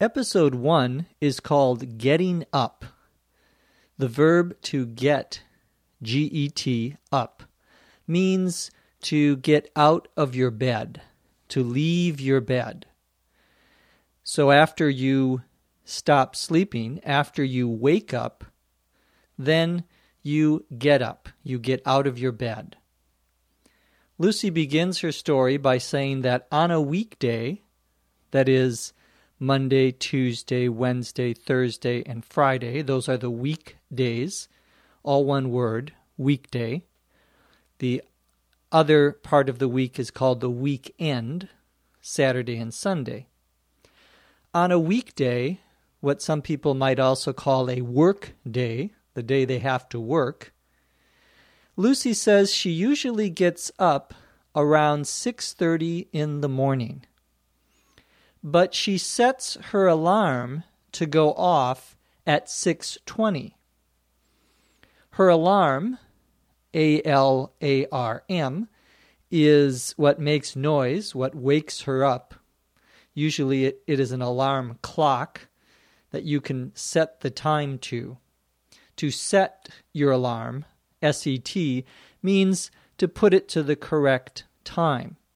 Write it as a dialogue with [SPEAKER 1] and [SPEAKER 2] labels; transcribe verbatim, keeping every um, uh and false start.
[SPEAKER 1] Episode one is called Getting Up. The verb to get, G E T, up, means to get out of your bed, to leave your bed. So after you stop sleeping, after you wake up, then you get up, you get out of your bed. Lucy begins her story by saying that on a weekday, that is, Monday, Tuesday, Wednesday, Thursday, and Friday. Those are the weekdays, all one word, weekday. The other part of the week is called the weekend, Saturday and Sunday. On a weekday, what some people might also call a work day, the day they have to work, Lucy says she usually gets up around six thirty in the morning. But she sets her alarm to go off at six twenty. Her alarm, A L A R M, is what makes noise, what wakes her up. Usually it, it is an alarm clock that you can set the time to. To set your alarm, S E T, means to put it to the correct time.